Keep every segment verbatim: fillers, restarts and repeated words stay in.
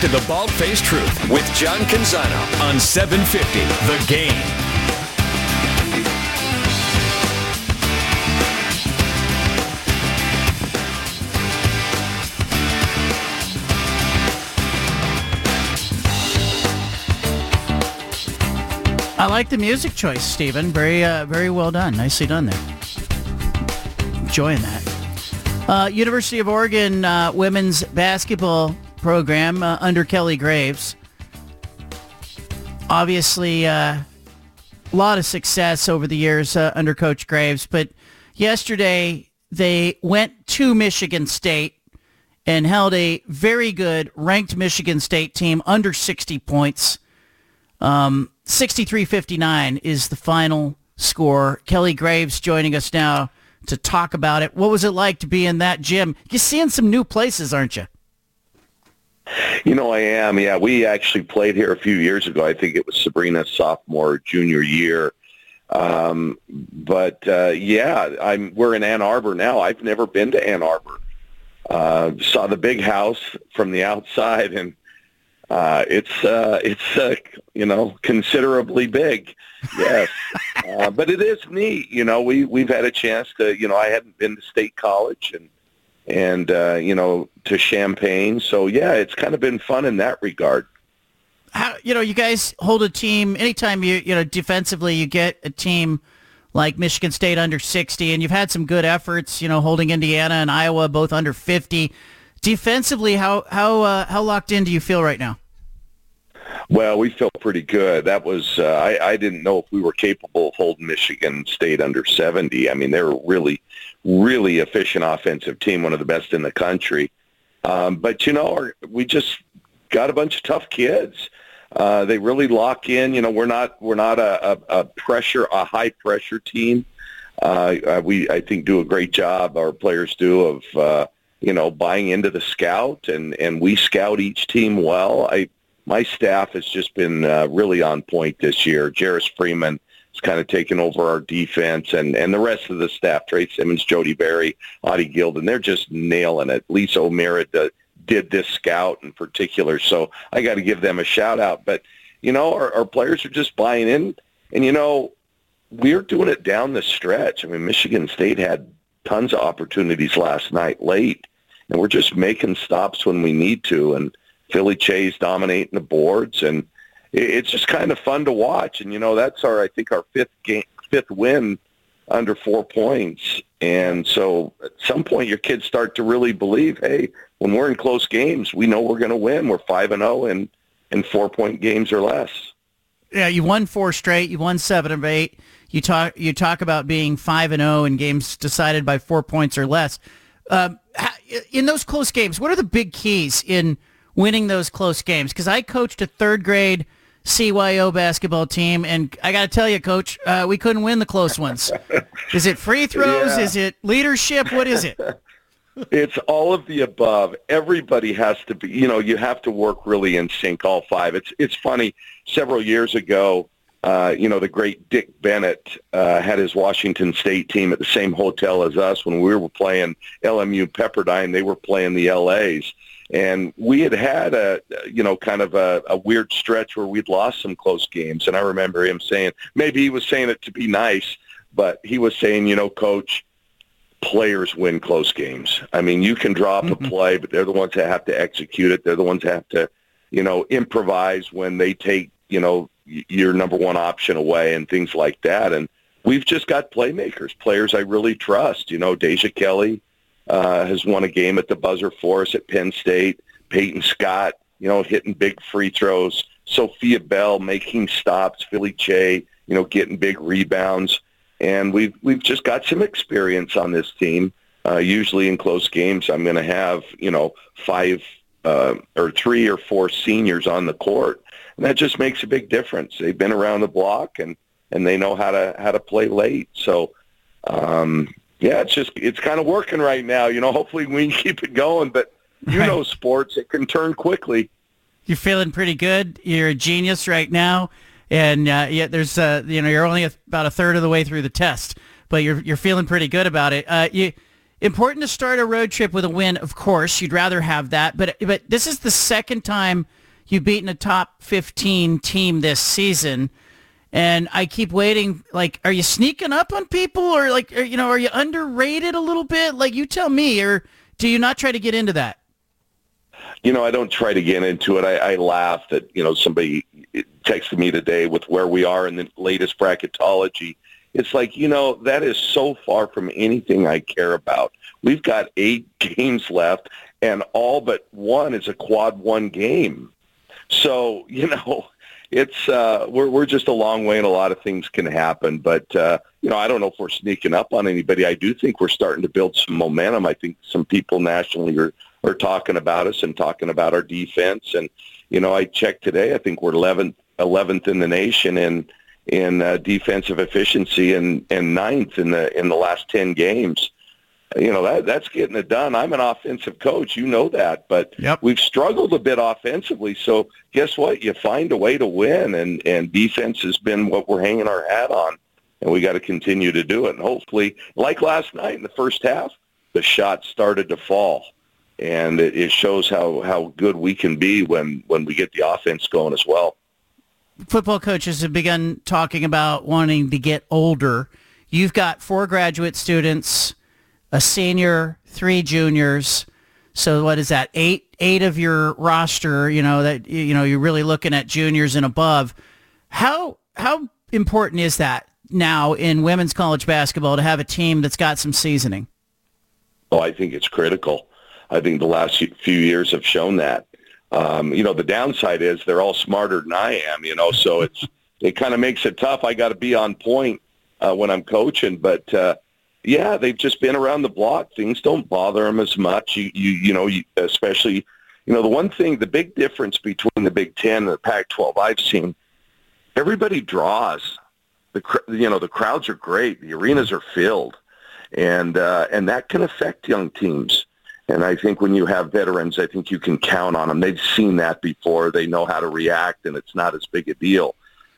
to The Bald-Faced Truth with John Canzano on seven fifty The Game. I like the music choice, Stephen. Very, uh, very well done. Nicely done there. Enjoying that. Uh, University of Oregon uh, women's basketball program uh, under Kelly Graves. Obviously, uh, a lot of success over the years uh, under Coach Graves, but yesterday they went to Michigan State and held a very good ranked Michigan State team under sixty points. Um, sixty-three fifty-nine is the final score. Kelly Graves joining us now to talk about it. What was it like to be in that gym? You're seeing some new places, aren't you? You know, I am. Yeah, we actually played here a few years ago. I think it was Sabrina's sophomore, junior year. Um, but, uh, yeah, I'm, we're in Ann Arbor now. I've never been to Ann Arbor. Uh, saw the big house from the outside, and uh, it's, uh, it's uh, you know, considerably big. Yes. uh, but it is neat. You know, we, we've had a chance to, you know, I hadn't been to State College and, and, uh, you know, to Champaign. So, yeah, it's kind of been fun in that regard. How, you know, you guys hold a team, anytime you, you know, defensively you get a team like Michigan State under sixty, and you've had some good efforts, you know, holding Indiana and Iowa both under fifty. Defensively, how, how, uh, how locked in do you feel right now? Well, we feel pretty good. That was, uh, I, I didn't know if we were capable of holding Michigan State under seventy. I mean, they were really, really efficient offensive team, one of the best in the country. Um, but, you know, we just got a bunch of tough kids. Uh, they really lock in. You know, we're not we're not a, a, a pressure, a high-pressure team. Uh, we, I think, do a great job, our players do, of, uh, you know, buying into the scout, and, and we scout each team well. I My staff has just been uh, really on point this year. Jarris Freeman has kind of taken over our defense, and, and the rest of the staff, Trey Simmons, Jody Berry, Audie Gilden, they're just nailing it. Lisa O'Meara uh, did this scout in particular, so I got to give them a shout-out. But, you know, our, our players are just buying in, and, you know, we're doing it down the stretch. I mean, Michigan State had tons of opportunities last night late, and we're just making stops when we need to, and Philly Chase dominating the boards, and it's just kind of fun to watch. And, you know, that's our, I think, our fifth game, fifth win under four points. And so at some point your kids start to really believe, hey, when we're in close games, we know we're going to win. We're five and oh in, in four-point games or less. Yeah, you won four straight. You won seven of eight. You talk you talk about being five and oh in games decided by four points or less. Um, in those close games, what are the big keys in winning those close games? Because I coached a third grade C Y O basketball team, and I got to tell you, Coach, uh, we couldn't win the close ones. Is it free throws? Yeah. Is it leadership? What is it? It's all of the above. Everybody has to be, you know, you have to work really in sync, all five. It's it's funny, several years ago, uh, you know, the great Dick Bennett uh, had his Washington State team at the same hotel as us when we were playing L M U Pepperdine. They were playing the L A's. And we had had a, you know, kind of a, a weird stretch where we'd lost some close games. And I remember him saying, maybe he was saying it to be nice, but he was saying, you know, Coach, players win close games. I mean, you can drop mm-hmm. a play, but they're the ones that have to execute it. They're the ones that have to, you know, improvise when they take, you know, your number one option away and things like that. And we've just got playmakers, players I really trust. You know, Deja Kelly uh, has won a game at the buzzer for us at Penn State. Peyton Scott, you know, hitting big free throws. Sophia Bell making stops. Philly Che, you know, getting big rebounds. And we've we've just got some experience on this team. Uh, usually in close games, I'm going to have, you know, five uh, or three or four seniors on the court, and that just makes a big difference. They've been around the block, and, and they know how to how to play late. So, um, yeah, it's just it's kind of working right now. You know, hopefully we can keep it going, but you know, sports, it can turn quickly. You're feeling pretty good. You're a genius right now. And uh, yet, there's uh, you know, you're only about a third of the way through the test, but you're you're feeling pretty good about it. Uh, you important to start a road trip with a win, of course. You'd rather have that. But but this is the second time you've beaten a top fifteen team this season. And I keep waiting, like, are you sneaking up on people? Or, like, are, you know, are you underrated a little bit? Like, you tell me. Or do you not try to get into that? You know, I don't try to get into it. I, I laugh that, you know, somebody texted me today with where we are in the latest bracketology. It's like, you know, that is so far from anything I care about. We've got eight games left, and all but one is a quad one game. So, you know, it's uh, we're we're just a long way, and a lot of things can happen. But, uh, you know, I don't know if we're sneaking up on anybody. I do think we're starting to build some momentum. I think some people nationally are, are talking about us and talking about our defense. And, you know, I checked today. I think we're eleventh, eleventh in the nation in in uh, defensive efficiency and, and ninth in the in the last ten games. You know, that that's getting it done. I'm an offensive coach. You know that. But yep. We've struggled a bit offensively. So guess what? You find a way to win, and, and defense has been what we're hanging our hat on, and we got to continue to do it. And hopefully, like last night in the first half, the shots started to fall. And it, it shows how, how good we can be when, when we get the offense going as well. Football coaches have begun talking about wanting to get older. You've got four graduate students, a senior, three juniors. So what is that? Eight, eight of your roster, you know, that, you know, you're really looking at juniors and above. How, how important is that now in women's college basketball to have a team that's got some seasoning? Oh, I think it's critical. I think the last few years have shown that. Um, you know, the downside is they're all smarter than I am, you know, so it's it kind of makes it tough. I got to be on point uh, when I'm coaching. But, uh, yeah, they've just been around the block. Things don't bother them as much, you, you, you know, you, especially, you know, the one thing, the big difference between the Big Ten and the Pac twelve I've seen, everybody draws. The You know, the crowds are great. The arenas are filled. And uh, and that can affect young teams. And I think when you have veterans, I think you can count on them. They've seen that before. They know how to react, and it's not as big a deal.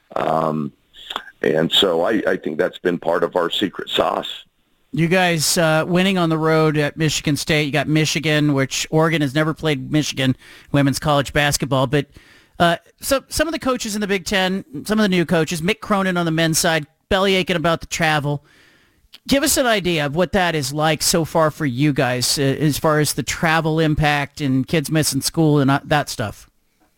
Um, and so I, I think that's been part of our secret sauce. You guys uh, winning on the road at Michigan State. You got Michigan, which Oregon has never played Michigan women's college basketball. But uh, so some of the coaches in the Big Ten, some of the new coaches, Mick Cronin on the men's side, belly aching about the travel. Give us an idea of what that is like so far for you guys, uh, as far as the travel impact and kids missing school and that stuff.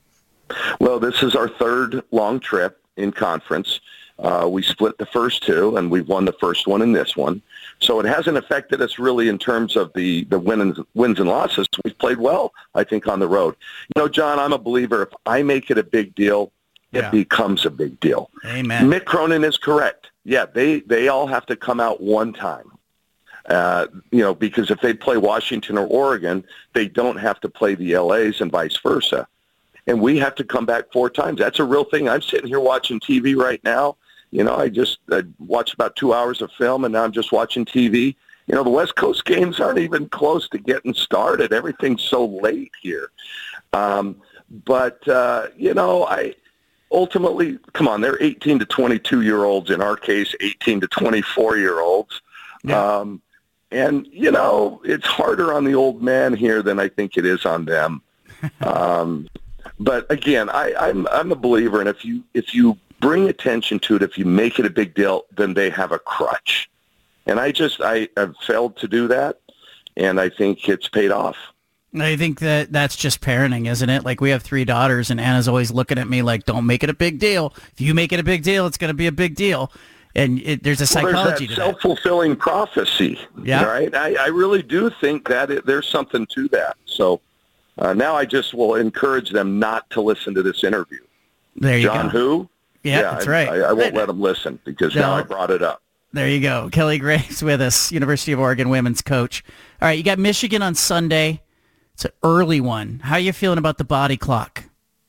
Well, this is our third long trip in conference. Uh, we split the first two, and we've won the first one in this one. So it hasn't affected us really in terms of the, the wins, wins and losses. We've played well, I think, on the road. You know, John, I'm a believer. If I make it a big deal, it yeah. becomes a big deal. Amen. Mick Cronin is correct. Yeah, they, they all have to come out one time, uh, you know, because if they play Washington or Oregon, they don't have to play the L A's and vice versa. And we have to come back four times. That's a real thing. I'm sitting here watching T V right now. You know, I just I watched about two hours of film, and now I'm just watching T V. You know, the West Coast games aren't even close to getting started. Everything's so late here. Um, but, uh, you know, I... Ultimately, come on, they're eighteen to twenty-two-year-olds, in our case, eighteen to twenty-four-year-olds. Yeah. Um, and, you know, it's harder on the old man here than I think it is on them. um, but, again, I, I'm, I'm a believer, and if you if you bring attention to it, if you make it a big deal, then they have a crutch. And I just, I have failed to do that, and I think it's paid off. I think that that's just parenting, isn't it? Like, we have three daughters, and Anna's always looking at me like, don't make it a big deal. If you make it a big deal, it's going to be a big deal. And it, there's a psychology well, there's that to self-fulfilling that. prophecy, yeah. right? I, I really do think that it, there's something to that. So uh, now I just will encourage them not to listen to this interview. There you John go. who? Yeah, yeah that's I, right. I, I won't let them listen because no. now I brought it up. There you go. Kelly Graves with us, University of Oregon women's coach. All right, you got Michigan on Sunday. It's an early one. How are you feeling about the body clock?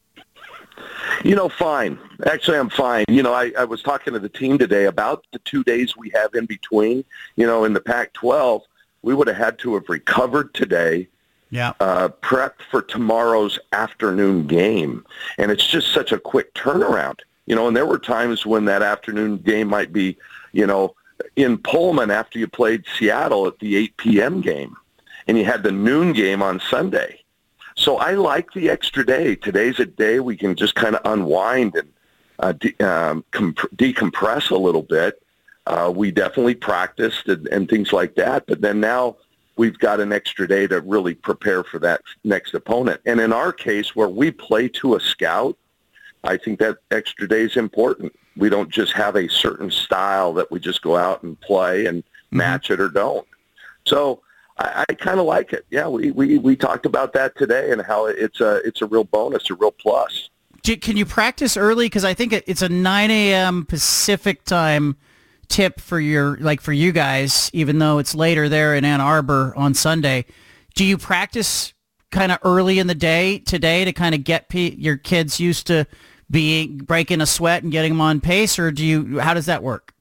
You know, fine. Actually, I'm fine. You know, I, I was talking to the team today about the two days we have in between. You know, in the Pac twelve, we would have had to have recovered today, yeah, uh, prepped for tomorrow's afternoon game. And it's just such a quick turnaround. You know, and there were times when that afternoon game might be, you know, in Pullman after you played Seattle at the eight p.m. game, and you had the noon game on Sunday. So I like the extra day. Today's a day we can just kind of unwind and uh, de- um, comp- decompress a little bit. Uh, we definitely practiced and, and things like that, but then now we've got an extra day to really prepare for that next opponent. And in our case, where we play to a scout, I think that extra day is important. We don't just have a certain style that we just go out and play and mm-hmm. match it or don't. So I, I kind of like it. Yeah, we, we, we talked about that today and how it's a it's a real bonus, a real plus. Can you practice early? Because I think it's a nine a.m. Pacific time tip for your like for you guys, even though it's later there in Ann Arbor on Sunday. Do you practice kind of early in the day today to kind of get p- your kids used to being breaking a sweat and getting them on pace, or do you? How does that work?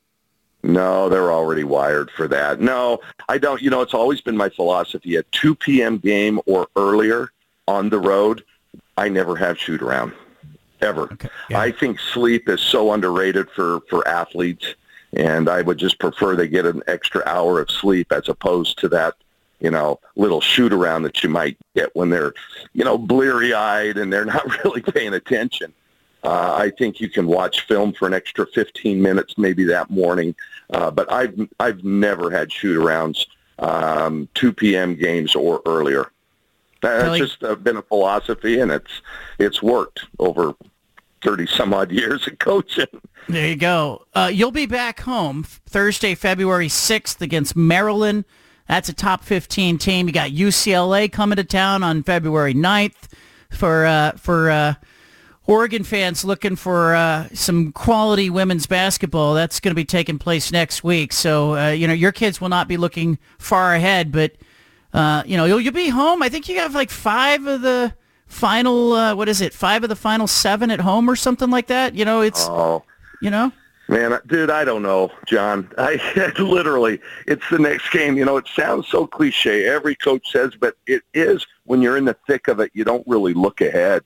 No, they're already wired for that. No, I don't. You know, it's always been my philosophy. A two p.m. game or earlier on the road, I never have shoot around ever. Okay. Yeah. I think sleep is so underrated for for athletes. And I would just prefer they get an extra hour of sleep as opposed to that, you know, little shoot around that you might get when they're, you know, bleary-eyed and they're not really paying attention. Uh, I think you can watch film for an extra fifteen minutes maybe that morning. Uh, but I've I've never had shoot-arounds, um, two p.m. games or earlier. That's really? just uh, been a philosophy, and it's it's worked over thirty some odd years of coaching. There you go. Uh, you'll be back home Thursday, February sixth against Maryland. That's a top fifteen team. You got U C L A coming to town on February ninth. For uh, for uh, Oregon fans looking for uh, some quality women's basketball, that's going to be taking place next week. So, uh, you know, your kids will not be looking far ahead, but, uh, you know, you'll, you'll be home. I think you have like five of the final, uh, what is it, five of the final seven at home or something like that? You know, it's, oh, you know? Man, dude, I don't know, John. I literally, it's the next game. You know, it sounds so cliche. Every coach says, but it is when you're in the thick of it, you don't really look ahead.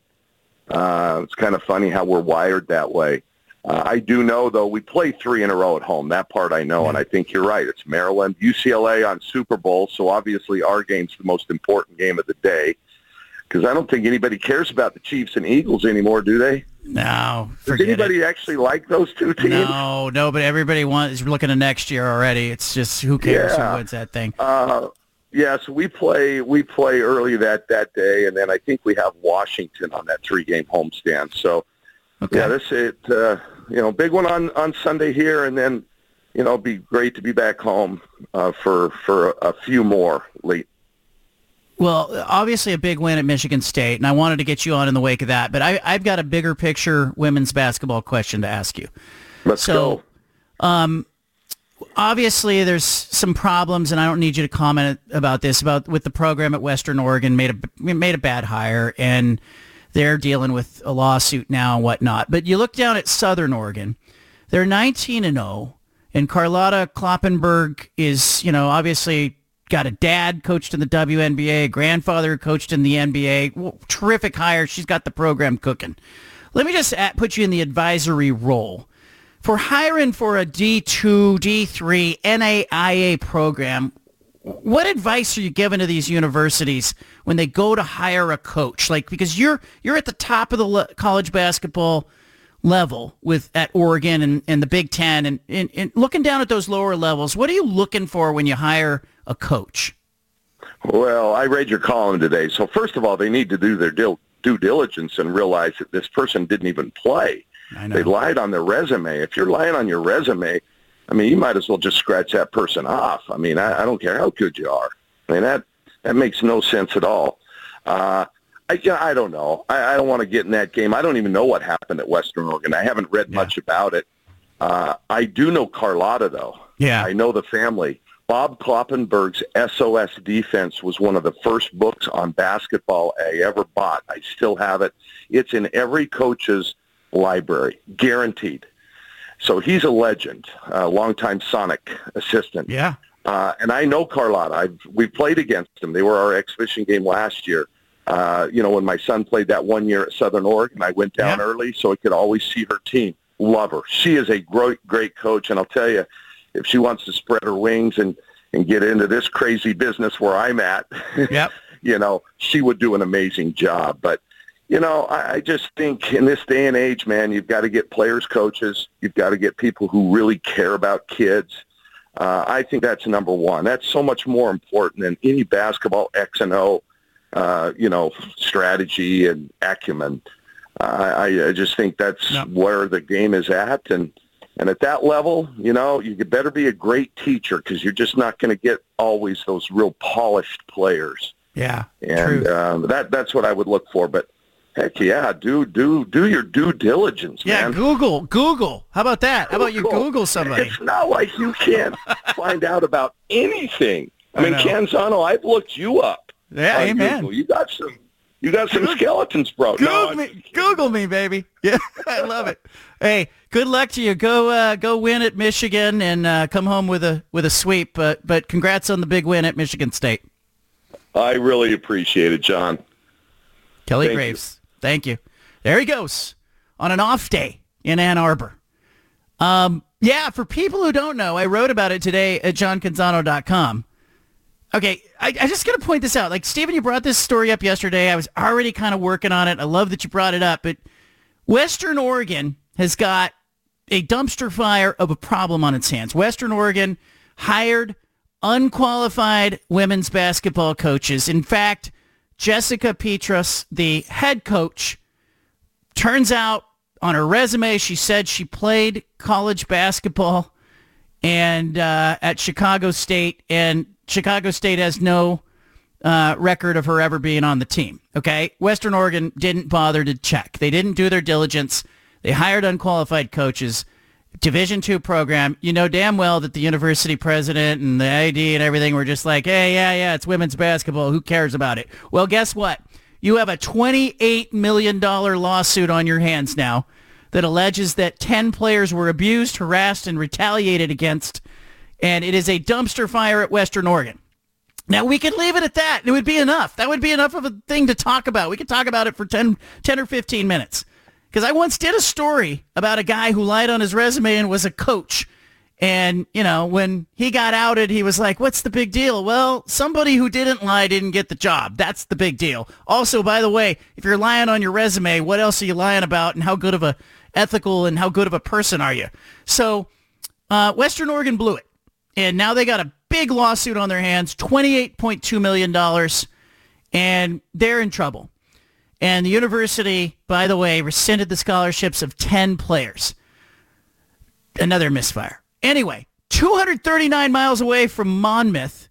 Uh, it's kind of funny how we're wired that way. Uh, I do know, though, we play three in a row at home. That part I know, and I think you're right. It's Maryland, U C L A on Super Bowl, so obviously our game's the most important game of the day. Because I don't think anybody cares about the Chiefs and Eagles anymore, do they? No. Does anybody it. actually like those two teams? No, no, but everybody wants, is looking to next year already. It's just, who cares yeah. who wins that thing? Uh, yeah, so we play we play early that, that day, and then I think we have Washington on that three-game homestand. So, okay. yeah, this it. Uh, you know, big one on, on Sunday here, and then, you know, it'd be great to be back home uh, for for a few more late. Well, obviously a big win at Michigan State, and I wanted to get you on in the wake of that, but I, I've got a bigger picture women's basketball question to ask you. Let's so, go. Um, obviously there's some problems, and I don't need you to comment about this, about with the program at Western Oregon, made a, made a bad hire, and they're dealing with a lawsuit now and whatnot. But you look down at Southern Oregon, they're nineteen and oh, and Carlotta Kloppenberg is, you know, obviously got a dad coached in the W N B A, a grandfather coached in the N B A. Well, terrific hire. She's got the program cooking. Let me just at, put you in the advisory role. For hiring for a D two, D three, N A I A program, what advice are you giving to these universities when they go to hire a coach? Like, because you're you're at the top of the le- college basketball level with at Oregon and, and the Big Ten, and, and, and looking down at those lower levels, what are you looking for when you hire a coach? Well, I read your column today. So first of all, they need to do their due, due diligence and realize that this person didn't even play. I know. They lied on their resume. If you're lying on your resume, I mean, you might as well just scratch that person off. I mean, I, I don't care how good you are. I mean, that that makes no sense at all. Uh, I, I don't know. I, I don't want to get in that game. I don't even know what happened at Western Oregon. I haven't read yeah. much about it. Uh, I do know Carlotta, though. Yeah. I know the family. Bob Kloppenberg's S O S Defense was one of the first books on basketball I ever bought. I still have it. It's in every coach's library, guaranteed. So he's a legend, a longtime Sonic assistant. Yeah. Uh, and I know Carlotta. I've, we played against them. They were our exhibition game last year. Uh, you know, when my son played that one year at Southern Oregon, I went down yeah. early so I could always see her team. Love her. She is a great, great coach. And I'll tell you, if she wants to spread her wings and, and get into this crazy business where I'm at, yep. you know, she would do an amazing job. But, you know, I, I just think in this day and age, man, you've got to get players, coaches. You've got to get people who really care about kids. Uh, I think that's number one. That's so much more important than any basketball X and O, uh, you know, strategy and acumen. Uh, I, I just think that's yep. where the game is at. And, and at that level, you know, you better be a great teacher because you're just not going to get always those real polished players. Yeah, and um, that that's what I would look for. But heck yeah, do do do your due diligence, yeah, man. Yeah, Google, Google. How about that? How about you Google somebody? It's not like you can't find out about anything. I, I mean, know. Canzano, I've looked you up. Yeah, amen. Google. You got some. You got some skeletons, bro. Google no, me, Google me, baby. Yeah, I love it. Hey, good luck to you. Go, uh, go win at Michigan and uh, come home with a with a sweep. But but congrats on the big win at Michigan State. I really appreciate it, John. Kelly Thank Graves, you. Thank you. There he goes on an off day in Ann Arbor. Um, yeah, for people who don't know, I wrote about it today at john canzano dot com. Okay, I, I just got to point this out. Like, Stephen, you brought this story up yesterday. I was already kind of working on it. I love that you brought it up. But Western Oregon has got a dumpster fire of a problem on its hands. Western Oregon hired unqualified women's basketball coaches. In fact, Jessica Petras, the head coach, turns out on her resume, she said she played college basketball and uh, at Chicago State, and Chicago State has no uh, record of her ever being on the team. Okay, Western Oregon didn't bother to check. They didn't do their diligence. They hired unqualified coaches. Division two program. You know damn well that the university president and the A D and everything were just like, hey, yeah, yeah, it's women's basketball. Who cares about it? Well, guess what? You have a twenty-eight million dollars lawsuit on your hands now that alleges that ten players were abused, harassed, and retaliated against. And it is a dumpster fire at Western Oregon. Now, we could leave it at that. It would be enough. That would be enough of a thing to talk about. We could talk about it for ten, ten or fifteen minutes. Because I once did a story about a guy who lied on his resume and was a coach. And, you know, when he got outed, he was like, what's the big deal? Well, somebody who didn't lie didn't get the job. That's the big deal. Also, by the way, if you're lying on your resume, what else are you lying about, and how good of a ethical and how good of a person are you? So uh, Western Oregon blew it. And now they got a big lawsuit on their hands, twenty-eight point two million dollars, and they're in trouble. And the university, by the way, rescinded the scholarships of ten players. Another misfire. Anyway, two hundred thirty-nine miles away from Monmouth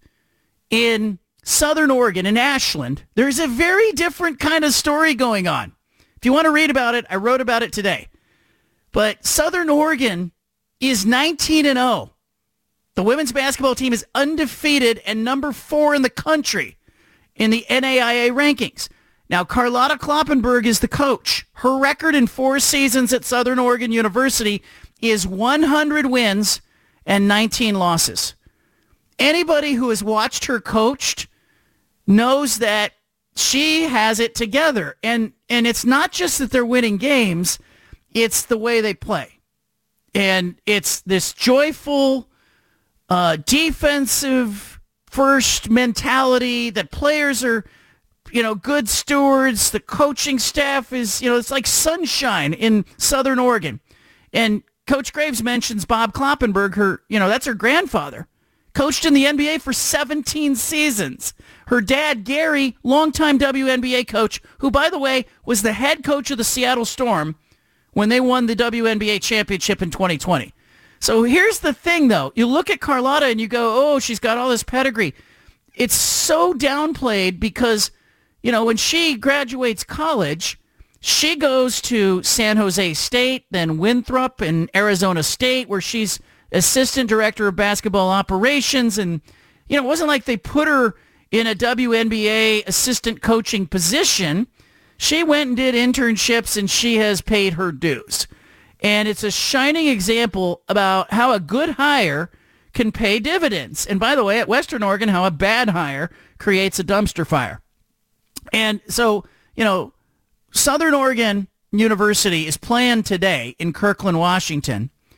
in Southern Oregon, in Ashland, there's a very different kind of story going on. If you want to read about it, I wrote about it today. But Southern Oregon is nineteen and oh. The women's basketball team is undefeated and number four in the country in the N A I A rankings. Now, Carlotta Kloppenberg is the coach. Her record in four seasons at Southern Oregon University is one hundred wins and nineteen losses. Anybody who has watched her coached knows that she has it together. And, and it's not just that they're winning games, it's the way they play. And it's this joyful, uh, defensive first mentality that players are, you know, good stewards. The coaching staff is, you know, it's like sunshine in Southern Oregon. And Coach Graves mentions Bob Kloppenberg, her, you know, that's her grandfather. Coached in the N B A for seventeen seasons. Her dad, Gary, longtime W N B A coach, who, by the way, was the head coach of the Seattle Storm when they won the W N B A championship in twenty twenty. So here's the thing, though. You look at Carlotta and you go, oh, she's got all this pedigree. It's so downplayed because, you know, when she graduates college, she goes to San Jose State, then Winthrop and Arizona State, where she's assistant director of basketball operations. And, you know, it wasn't like they put her in a W N B A assistant coaching position. She went and did internships, and she has paid her dues. And it's a shining example about how a good hire can pay dividends. And by the way, at Western Oregon, how a bad hire creates a dumpster fire. And so, you know, Southern Oregon University is playing today in Kirkland, Washington.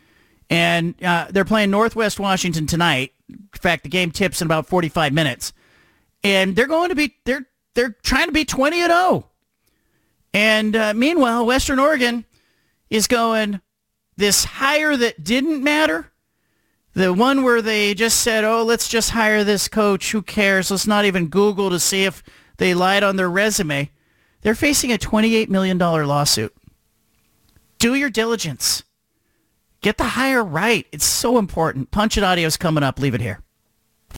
And uh, they're playing Northwest Washington tonight. In fact, the game tips in about forty-five minutes. And they're going to be, they're they're trying to be twenty and oh. And uh, meanwhile, Western Oregon is going this hire that didn't matter. The one where they just said, oh, let's just hire this coach. Who cares? Let's not even Google to see if they lied on their resume. They're facing a twenty-eight million dollars lawsuit. Do your diligence. Get the hire right. It's so important. Punch It Audio's coming up. Leave it here.